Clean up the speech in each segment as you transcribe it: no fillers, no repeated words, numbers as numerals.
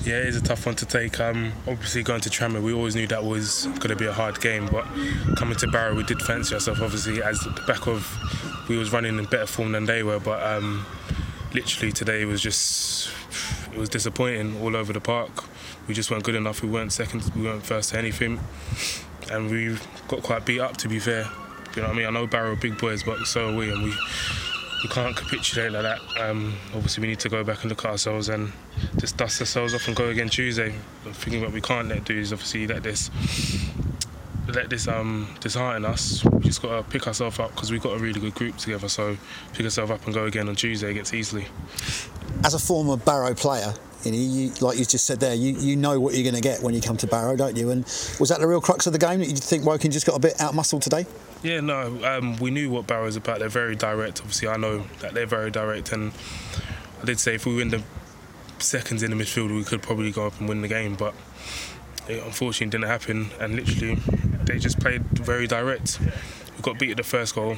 Yeah, it is a tough one to take. Obviously, going to Tranmere, we always knew that was going to be a hard game, but coming to Barrow, we did fancy ourselves, obviously, as the back of we was running in better form than they were, but literally today was it was disappointing all over the park. We just weren't good enough. We weren't second, we weren't first to anything, and we got quite beat up, to be fair. You know what I mean? I know Barrow are big boys, but so are we, and we can't capitulate like that. Obviously, we need to go back and look at ourselves and just dust ourselves off and go again Tuesday. The thing that we can't do is obviously let this dishearten us. We just got to pick ourselves up because we've got a really good group together. So pick ourselves up and go again on Tuesday against Eastleigh. As a former Barrow player, you, like you just said there, you know what you're going to get when you come to Barrow, don't you? And was that the real crux of the game, that you think Woking just got a bit out-muscled today? Yeah, no, we knew what Barrow's about. They're very direct. Obviously, I know that they're very direct, and I did say if we win the seconds in the midfield, we could probably go up and win the game, but it unfortunately didn't happen, and literally they just played very direct. We got beat at the first goal,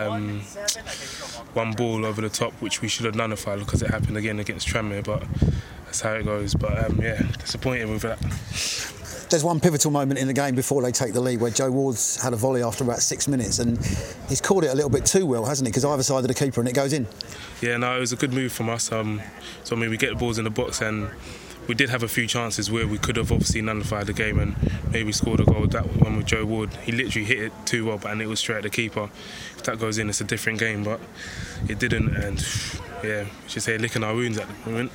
one ball over the top, which we should have nullified because it happened again against Tranmere, but that's how it goes. But yeah, disappointed with that. There's one pivotal moment in the game before they take the lead where Joe Ward's had a volley after about 6 minutes, and he's called it a little bit too well, hasn't he? Because either side of the keeper and it goes in. Yeah, no, it was a good move from us. So I mean, we get the balls in the box, and we did have a few chances where we could have obviously nullified the game and maybe scored a goal. That one with Joe Ward, he literally hit it too well, and it was straight at the keeper. If that goes in, it's a different game, but it didn't, and yeah, we should say licking our wounds at the moment.